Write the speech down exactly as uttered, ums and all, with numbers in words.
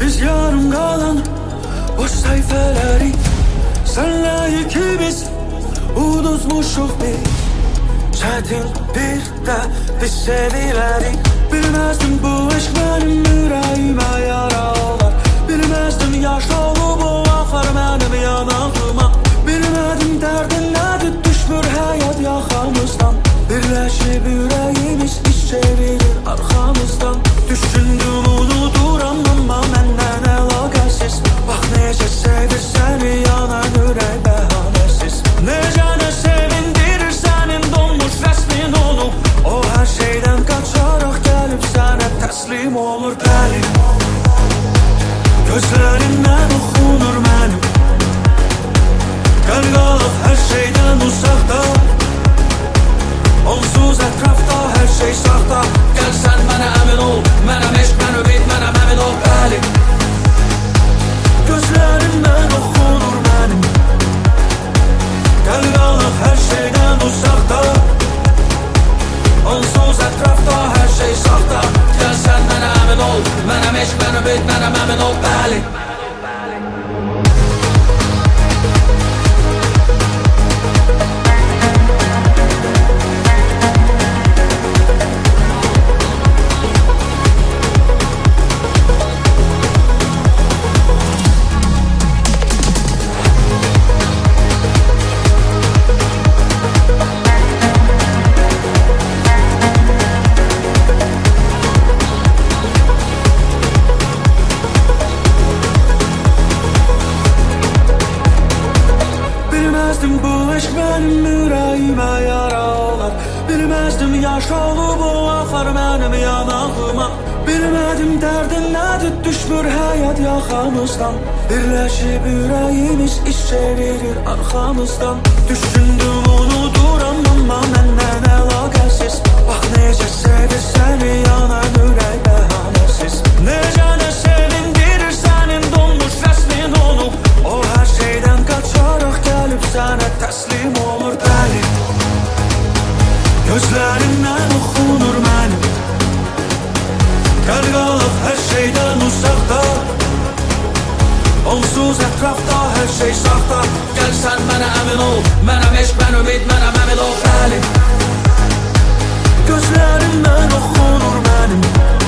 Biz yarım qalan boş sayfələri Sənlə ikimiz unutmuşuq biz Çətin bir də biz sevilərik Bilməzdim bu eşq mənim ürəyimə yara olar Bilməzdim yaş olub o axar mənim yanağıma Bilmədim dərdin nədir düşmür həyat yaxamızdan Birləşib ürəyimiz iş çevirir arxamızdan Düşündüm unuduram amma məndən əlaqəsiz Bax necə sevir səni yanan ürək bəhanəsiz Necə nə sevindirir sənin donmuş rəsmin onu O hər şeydən qaçaraq gəlib sənə təslim olur bəli Gözlərindən oxunur mənim Gəl qalaq hər şeydən uzaqda Onsuz ətrafda hər şey saxta Gəl sən mənə əmin ol Mənəm eşq, mən ümid, mənəm əmin ol bəli Gözlərindən oxunur mənim Gəl qalaq hər şeydən uzaqda Onsuz ətrafda hər şey saxta Gəl sən mənə əmin ol Mənəm eşq, mən ümid, mənəm əmin ol bəli Bilməzdim bu eşq mənim ürəyimə yara olar Bilməzdim yaş olub o axar mənim yanağıma Bilmədim dərdin nədir düşmür həyat yaxamızdan Birləşib ürəyimiz iş çevirir arxamızdan Düşündüm unuduram amma məndən əlaqəsiz Bax necə sevir səni yanan ürək bəhanəsiz Necə nə sevindirir sənin donmuş rəsmin onu O hər şeydən qaçaraq gəlib sənə təslim olur bəli Gözlərindən oxunur mənim Gəl qalaq hər şeydən uzaqda Onsuz ətrafda hər şey saxta Gəl sən mənə əmin ol Mənəm eşq, mən ümid, mənəm əmin ol bəli Gözlərindən oxunur mənim